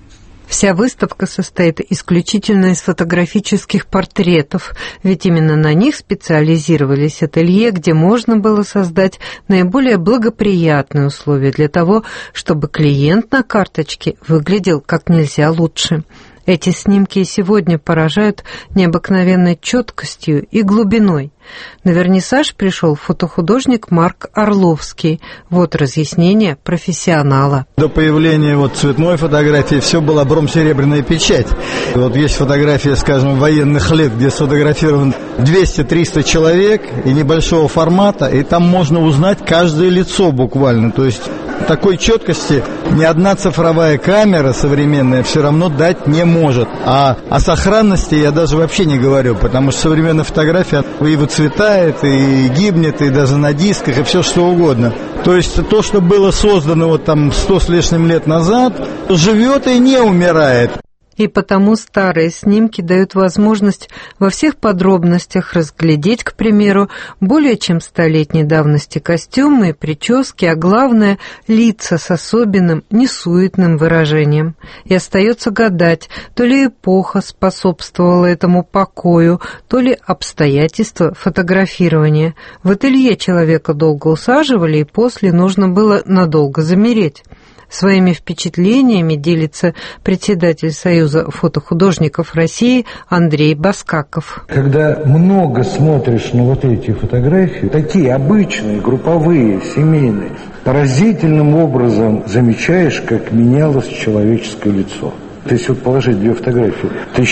Вся выставка состоит исключительно из фотографических портретов, ведь именно на них специализировались ателье, где можно было создать наиболее благоприятные условия для того, чтобы клиент на карточке выглядел как нельзя лучше. Эти снимки и сегодня поражают необыкновенной четкостью и глубиной. На вернисаж пришел фотохудожник Марк Орловский. Вот разъяснение профессионала. До появления цветной фотографии все была бромсеребряная печать. Есть фотография, скажем, военных лет, где сфотографирован 200-300 человек и небольшого формата, и там можно узнать каждое лицо буквально. То есть такой четкости ни одна цифровая камера современная все равно дать не может. А о сохранности я даже вообще не говорю, потому что современная фотография и выцветает, и гибнет, и даже на дисках, и все что угодно. То есть то, что было создано 100 с лишним лет назад, живет и не умирает. И потому старые снимки дают возможность во всех подробностях разглядеть, к примеру, более чем 100-летней давности костюмы и прически, а главное – лица с особенным, несуетным выражением. И остается гадать, то ли эпоха способствовала этому покою, то ли обстоятельства фотографирования. В ателье человека долго усаживали, и после нужно было надолго замереть. Своими впечатлениями делится председатель Союза фотохудожников России Андрей Баскаков. Когда много смотришь на эти фотографии, такие обычные, групповые, семейные, поразительным образом замечаешь, как менялось человеческое лицо. Если положить две фотографии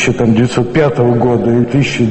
1905 года и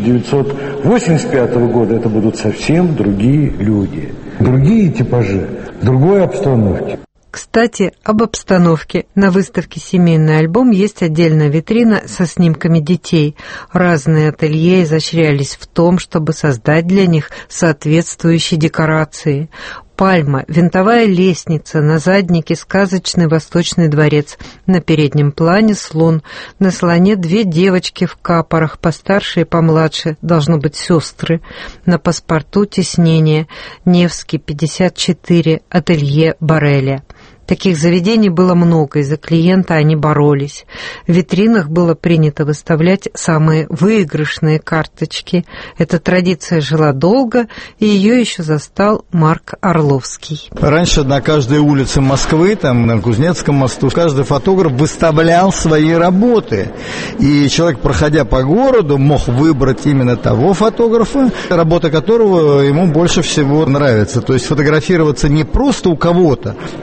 1985 года, это будут совсем другие люди, другие типажи, в другой обстановке. Кстати, об обстановке. На выставке «Семейный альбом» есть отдельная витрина со снимками детей. Разные ателье изощрялись в том, чтобы создать для них соответствующие декорации. Пальма, винтовая лестница, на заднике сказочный восточный дворец, на переднем плане слон, на слоне 2 девочки в капорах, постарше и помладше, должно быть сестры, на паспорту тиснение, Невский, 54, ателье Барреля. Таких заведений было много, и за клиента они боролись. В витринах было принято выставлять самые выигрышные карточки. Эта традиция жила долго, и ее еще застал Марк Орловский. Раньше на каждой улице Москвы, на Кузнецком мосту, каждый фотограф выставлял свои работы. И человек, проходя по городу, мог выбрать именно того фотографа, работа которого ему больше всего нравится. То есть фотографироваться не просто у кого-то, а именно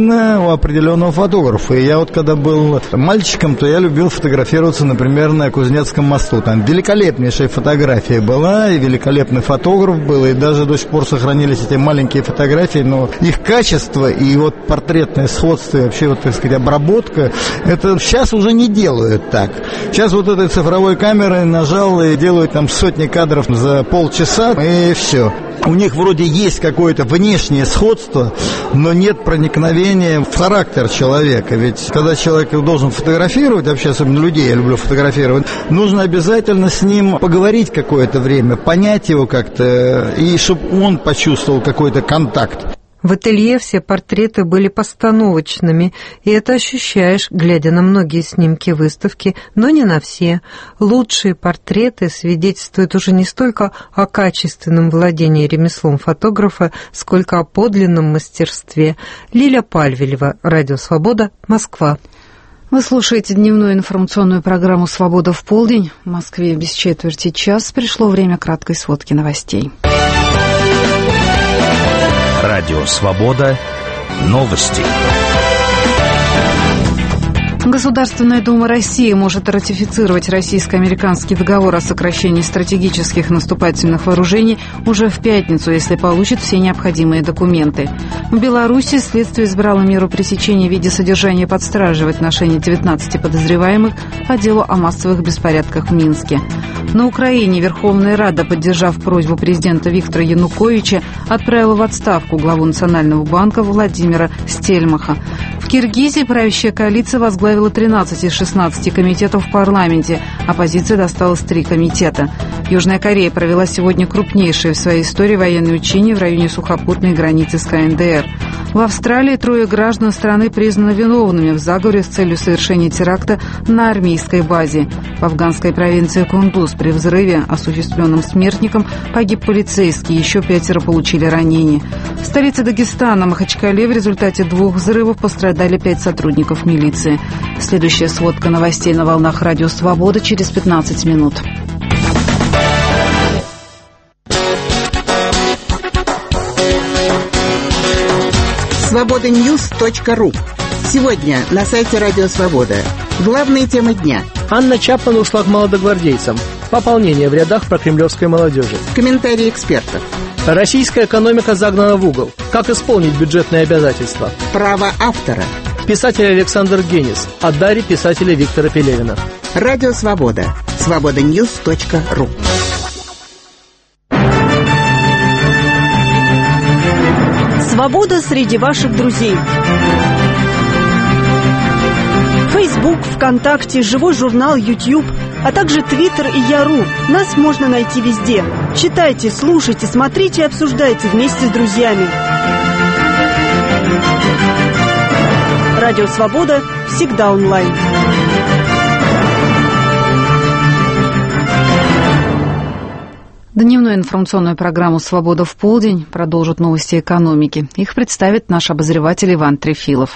именно у определенного фотографа. И я вот когда был мальчиком, то я любил фотографироваться, например, на Кузнецком мосту. Там великолепнейшая фотография была, и великолепный фотограф был, и даже до сих пор сохранились эти маленькие фотографии, но их качество и вот портретное сходство, и вообще, вот, так сказать, обработка, это сейчас уже не делают так. Сейчас вот этой цифровой камерой нажал и делают там сотни кадров за полчаса, и все. У них вроде есть какое-то внешнее сходство, но нет проникновения в характер человека. Ведь когда человек должен фотографировать, вообще особенно людей я люблю фотографировать, нужно обязательно с ним поговорить какое-то время, понять его как-то, и чтобы он почувствовал какой-то контакт. В ателье все портреты были постановочными, и это ощущаешь, глядя на многие снимки выставки, но не на все. Лучшие портреты свидетельствуют уже не столько о качественном владении ремеслом фотографа, сколько о подлинном мастерстве. Лиля Пальвелева, Радио Свобода, Москва. Вы слушаете дневную информационную программу «Свобода в полдень». В Москве без четверти час пришло время краткой сводки новостей. Радио «Свобода». Новости. Государственная Дума России может ратифицировать российско-американский договор о сокращении стратегических наступательных вооружений уже в пятницу, если получит все необходимые документы. В Беларуси следствие избрало меру пресечения в виде содержания под стражей в отношении 19 подозреваемых по делу о массовых беспорядках в Минске. На Украине Верховная Рада, поддержав просьбу президента Виктора Януковича, отправила в отставку главу Национального банка Владимира Стельмаха. В Киргизии правящая коалиция возглавила 13 из 16 комитетов в парламенте. Оппозиции досталось 3 комитета. Южная Корея провела сегодня крупнейшее в своей истории военное учение в районе сухопутной границы с КНДР. В Австралии 3 граждан страны признаны виновными в заговоре с целью совершения теракта на армейской базе. В афганской провинции Кундуз при взрыве, осуществленном смертником, погиб полицейский, еще 5 получили ранения. В столице Дагестана, Махачкале, в результате 2 взрывов пострадали 5 сотрудников милиции. Следующая сводка новостей на волнах Радио Свобода через 15 минут. Свободаньюз.ру. Сегодня на сайте Радио Свобода. Главные темы дня. Анна Чапман ушла к молодогвардейцам. Пополнение в рядах прокремлевской молодежи. Комментарии экспертов. Российская экономика загнана в угол. Как исполнить бюджетные обязательства? Право автора. Писатель Александр Генис о даре писателя Виктора Пелевина. Радио Свобода. Свободаньюз.ру. Свобода среди ваших друзей. Facebook, ВКонтакте, живой журнал, YouTube, а также Твиттер и Яру. Нас можно найти везде. Читайте, слушайте, смотрите и обсуждайте вместе с друзьями. Радио Свобода всегда онлайн. Дневную информационную программу «Свобода в полдень» продолжат новости экономики. Их представит наш обозреватель Иван Трефилов.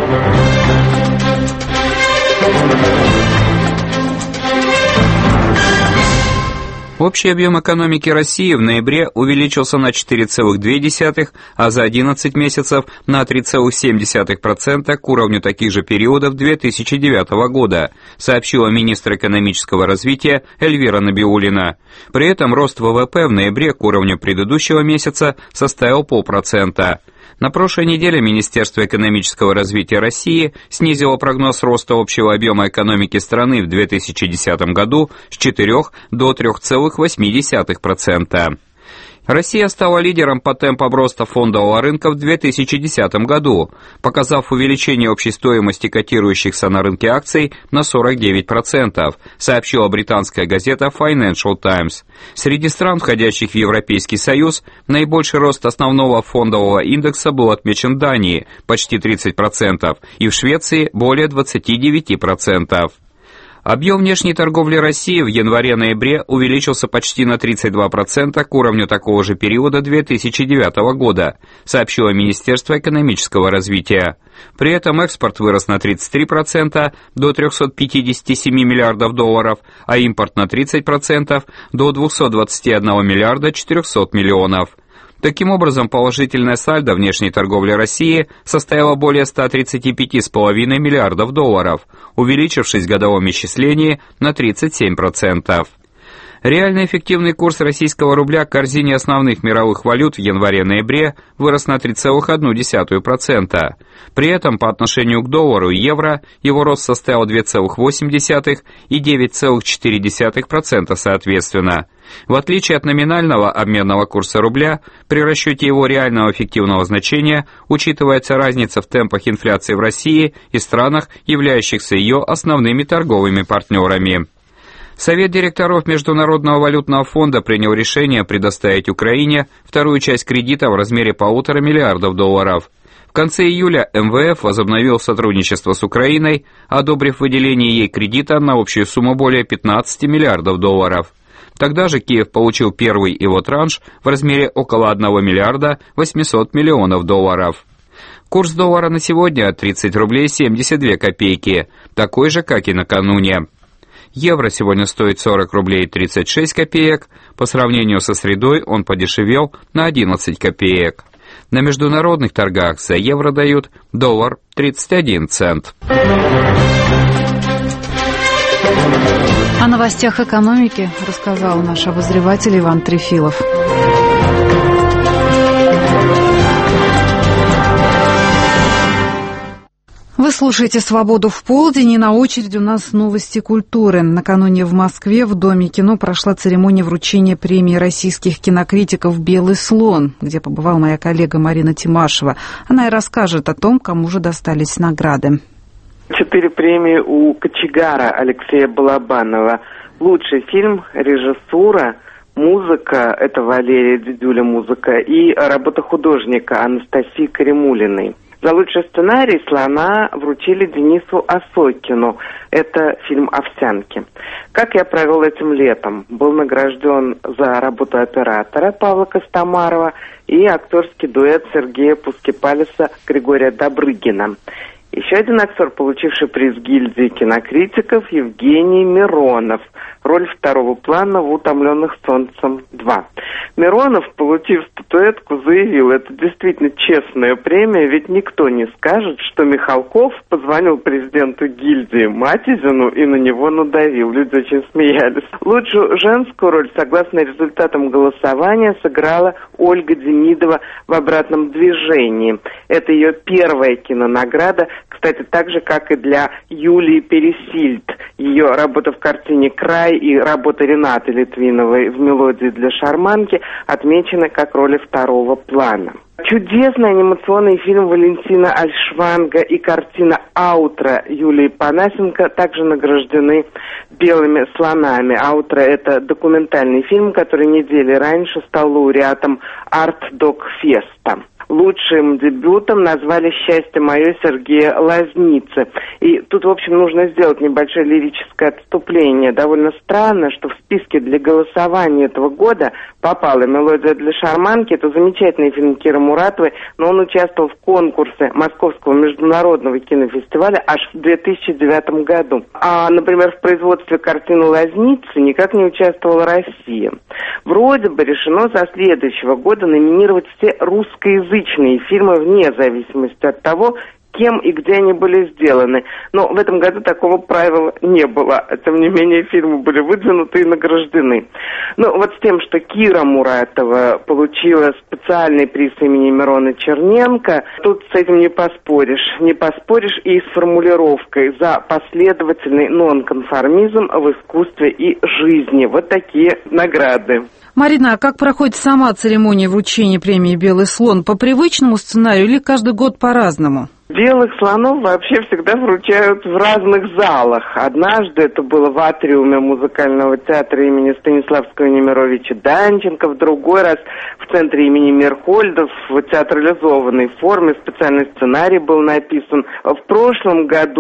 Общий объем экономики России в ноябре увеличился на 4,2%, а за 11 месяцев на 3,7% к уровню таких же периодов 2009 года, сообщила министр экономического развития Эльвира Набиуллина. При этом рост ВВП в ноябре к уровню предыдущего месяца составил 0,5%. На прошлой неделе Министерство экономического развития России снизило прогноз роста общего объема экономики страны в 2010 году с 4 до 3,8%. Россия стала лидером по темпам роста фондового рынка в 2010 году, показав увеличение общей стоимости котирующихся на рынке акций на 49%, сообщила британская газета Financial Times. Среди стран, входящих в Европейский Союз, наибольший рост основного фондового индекса был отмечен в Дании – почти 30%, и в Швеции – более 29%. Объем внешней торговли России в январе-ноябре увеличился почти на 32% к уровню такого же периода 2009 года, сообщило Министерство экономического развития. При этом экспорт вырос на 33% до 357 миллиардов долларов, а импорт на 30% до 221 миллиарда 400 миллионов. Таким образом, положительное сальдо внешней торговли России составило более 135,5 миллиардов долларов, увеличившись в годовом исчислении на 37%. Реальный эффективный курс российского рубля к корзине основных мировых валют в январе-ноябре вырос на 3,1%. При этом по отношению к доллару и евро его рост составил 2,8% и 9,4% соответственно. В отличие от номинального обменного курса рубля, при расчете его реального эффективного значения учитывается разница в темпах инфляции в России и странах, являющихся ее основными торговыми партнерами. Совет директоров Международного валютного фонда принял решение предоставить Украине вторую часть кредита в размере 1,5 миллиарда долларов. В конце июля МВФ возобновил сотрудничество с Украиной, одобрив выделение ей кредита на общую сумму более 15 миллиардов долларов. Тогда же Киев получил первый его транш в размере около 1 миллиарда 800 миллионов долларов. Курс доллара на сегодня 30 рублей 72 копейки, такой же, как и накануне. Евро сегодня стоит 40 рублей 36 копеек, по сравнению со средой он подешевел на 11 копеек. На международных торгах за евро дают доллар 31 цент. О новостях экономики рассказал наш обозреватель Иван Трефилов. Вы слушаете «Свободу в полдень», и на очереди у нас новости культуры. Накануне в Москве в Доме кино прошла церемония вручения премии российских кинокритиков «Белый слон», где побывала моя коллега Марина Тимашева. Она и расскажет о том, кому же достались награды. 4 премии у кочегара Алексея Балабанова. Лучший фильм, режиссура, музыка, это Валерия Дидюля музыка, и работа художника Анастасии Каримулиной. За лучший сценарий «Слона» вручили Денису Осокину. Это фильм «Овсянки». «Как я провел этим летом». Был награжден за работу оператора Павла Костомарова и актерский дуэт Сергея Пускипалиса Григория Добрыгина. Еще один актер, получивший приз гильдии кинокритиков, Евгений Миронов. Роль второго плана в «Утомленных солнцем 2». Миронов, получив статуэтку, заявил, это действительно честная премия, ведь никто не скажет, что Михалков позвонил президенту гильдии Матизину и на него надавил. Люди очень смеялись. Лучшую женскую роль, согласно результатам голосования, сыграла Ольга Демидова в «Обратном движении». Это ее первая кинонаграда, кстати, так же, как и для Юлии Пересильд. Ее работа в картине «Край» и работа Ренаты Литвиновой в «Мелодии для шарманки» отмечены как роли второго плана. Чудесный анимационный фильм Валентина Альшванга и картина «Аутро» Юлии Панасенко также награждены «Белыми слонами». «Аутро» — это документальный фильм, который недели раньше стал лауреатом Арт-Док-феста. Лучшим дебютом назвали «Счастье мое» Сергея Лазницы. И тут, в общем, нужно сделать небольшое лирическое отступление. Довольно странно, что в списке для голосования этого года попала «Мелодия для шарманки». Это замечательный фильм Киры Муратовой, но он участвовал в конкурсе Московского международного кинофестиваля аж в 2009 году. А, например, в производстве картины «Лазницы» никак не участвовала Россия. Вроде бы решено со следующего года номинировать все русскоязычные фильмы вне зависимости от того, кем и где они были сделаны. Но в этом году такого правила не было. Тем не менее, фильмы были выдвинуты и награждены. Ну, вот с тем, что Кира Муратова получила специальный приз имени Мирона Черненко, тут с этим не поспоришь. Не поспоришь и с формулировкой «за последовательный нонконформизм в искусстве и жизни». Вот такие награды. Марина, а как проходит сама церемония вручения премии «Белый слон»? По привычному сценарию или каждый год по-разному? Белых слонов вообще всегда вручают в разных залах. Однажды это было в атриуме музыкального театра имени Станиславского и Немировича Данченко, в другой раз в центре имени Мерхольдов в театрализованной форме. Специальный сценарий был написан. В прошлом году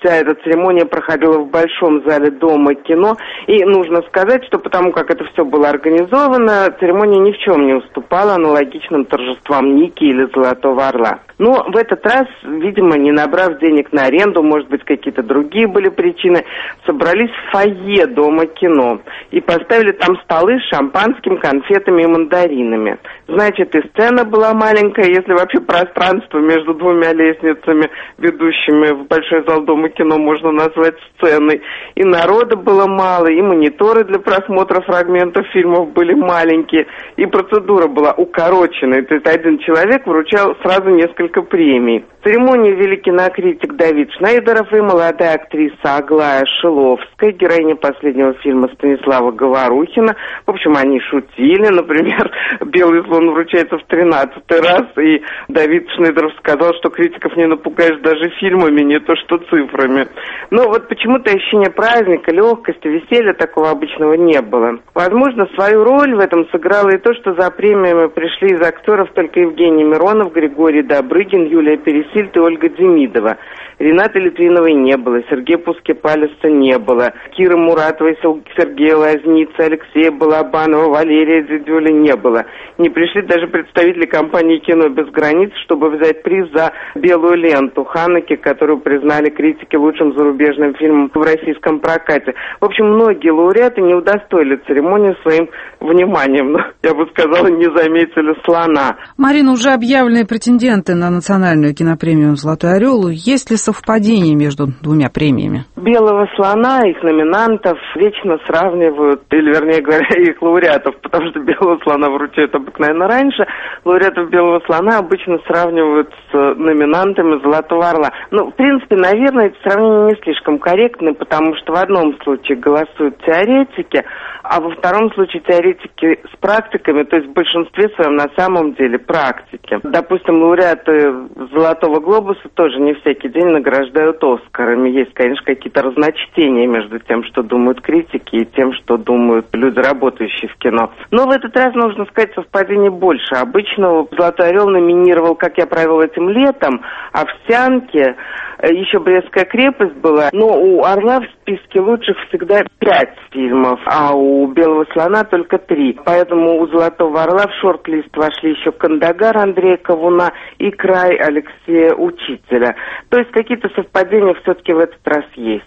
Вся эта церемония проходила в большом зале Дома кино. И нужно сказать, что потому как это все было организовано, церемония ни в чем не уступала аналогичным торжествам Ники или Золотого Орла. Но в этот раз, видимо, не набрав денег на аренду, может быть, какие-то другие были причины, собрались в фойе Дома кино и поставили там столы с шампанским, конфетами и мандаринами. Значит, и сцена была маленькая, если вообще пространство между двумя лестницами, ведущими в большой зал Дома кино, можно назвать сценой. И народа было мало, и мониторы для просмотра фрагментов фильмов были маленькие, и процедура была укороченной. То есть один человек вручал сразу несколько премий. Церемонию вели кинокритик Давид Шнейдеров и молодая актриса Аглая Шиловская, героиня последнего фильма Станислава Говорухина. В общем, они шутили. Например, «Белый слон» вручается в 13-й раз, и Давид Шнейдеров сказал, что критиков не напугаешь даже фильмами, не то что цифрами. Но вот почему-то ощущение праздника, легкости, веселья такого обычного не было. Возможно, свою роль в этом сыграло и то, что за премиями пришли из актеров только Евгений Миронов, Григорий Добрыгин, Юлия Пересильд и Ольга Демидова. Ренаты Литвиновой не было, Сергея Пускипалиса не было, Киры Муратовой, Сергея Лазницы, Алексея Балабанова, Валерия Дидюли не было. Не пришли даже представители компании «Кино без границ», чтобы взять приз за «Белую ленту» Ханеке, которую признали критики лучшим зарубежным фильмом в российском прокате. В общем, многие лауреаты не удостоили церемонию своим вниманием, но, я бы сказала, не заметили слона. Марина, уже объявленные претенденты на национальную кинопремию «Золотой орел». Есть ли совпадение между двумя премиями? «Белого слона», их номинантов вечно сравнивают, или, вернее говоря, их лауреатов, потому что «Белого слона» вручают обыкновенно раньше. Лауреатов «Белого слона» обычно сравнивают с номинантами «Золотого орла». Ну, в принципе, наверное, эти сравнения не слишком корректны, потому что в одном случае голосуют теоретики, а во втором случае теоретики с практиками, то есть в большинстве своем на самом деле практики. Допустим, лауреаты «Золотого глобуса» тоже не всякий день награждают «Оскарами». Есть, конечно, какие-то разночтения между тем, что думают критики, и тем, что думают люди, работающие в кино. Но в этот раз, нужно сказать, совпадений больше обычного. «Золотой орел» номинировал, как я провел этим летом, «Овсянки», еще «Брестская крепость» была, но у «Орла» в списке лучших всегда 5 фильмов, а у «Белого слона» только 3. Поэтому у «Золотого орла» в шорт-лист вошли еще «Кандагар» Андрея Ковуна и «Край» Алексея Учителя. То есть какие-то совпадения все-таки в этот раз есть.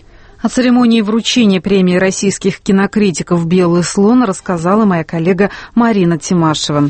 О церемонии вручения премии российских кинокритиков «Белый слон» рассказала моя коллега Марина Тимашева.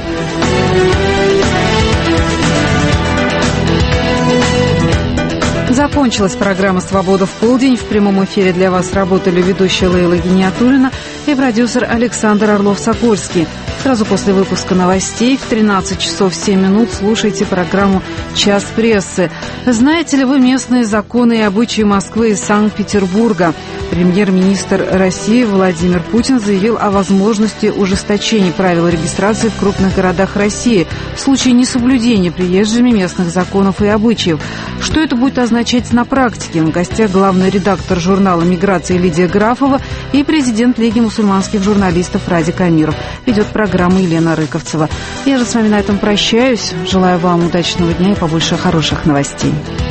Закончилась программа «Свобода в полдень». В прямом эфире для вас работали ведущая Лейла Гениатуллина и продюсер Александр Орлов-Сокольский. Сразу после выпуска новостей в 13 часов 7 минут слушайте программу «Час прессы». Знаете ли вы местные законы и обычаи Москвы и Санкт-Петербурга? Премьер-министр России Владимир Путин заявил о возможности ужесточения правил регистрации в крупных городах России в случае несоблюдения приезжими местных законов и обычаев. Что это будет означать на практике? В гостях главный редактор журнала «Миграция» Лидия Графова и президент Лиги мусульманских журналистов Радик Амиров. Ведет программу Елена Рыковцева. Я же с вами на этом прощаюсь. Желаю вам удачного дня и побольше хороших новостей.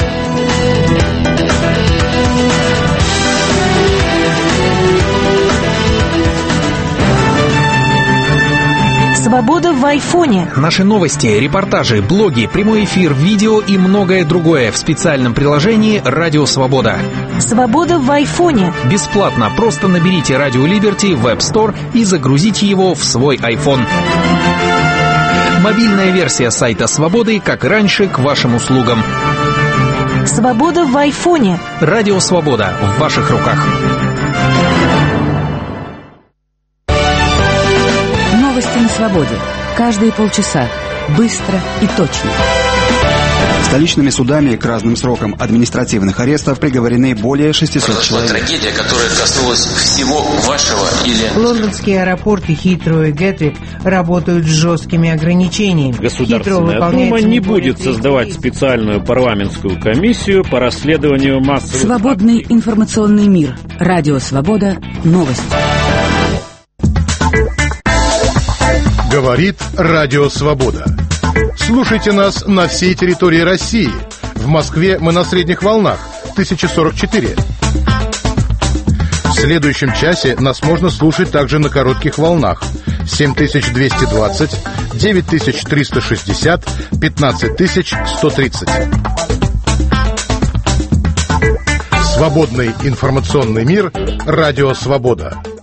Свобода в айфоне. Наши новости, репортажи, блоги, прямой эфир, видео и многое другое в специальном приложении «Радио Свобода». Свобода в айфоне. Бесплатно. Просто наберите «Радио Либерти» в App Store и загрузите его в свой iPhone. Мобильная версия сайта «Свободы», как раньше, к вашим услугам. Свобода в айфоне. «Радио Свобода» в ваших руках. Новости на свободе. Каждые полчаса. Быстро и точно. Столичными судами к разным срокам административных арестов приговорены более 600 человек. Трагедия, которая коснулась всего вашего или... Лондонские аэропорты Хитроу и Гетвик работают с жесткими ограничениями. Государственная Дума не будет создавать специальную парламентскую комиссию по расследованию массовых... Свободный информационный мир. Радио Свобода. Новости. Говорит Радио Свобода. Слушайте нас на всей территории России. В Москве мы на средних волнах 6044. В следующем часе нас можно слушать также на коротких волнах 7220, 9360, 15130. Свободный информационный мир. Радио Свобода.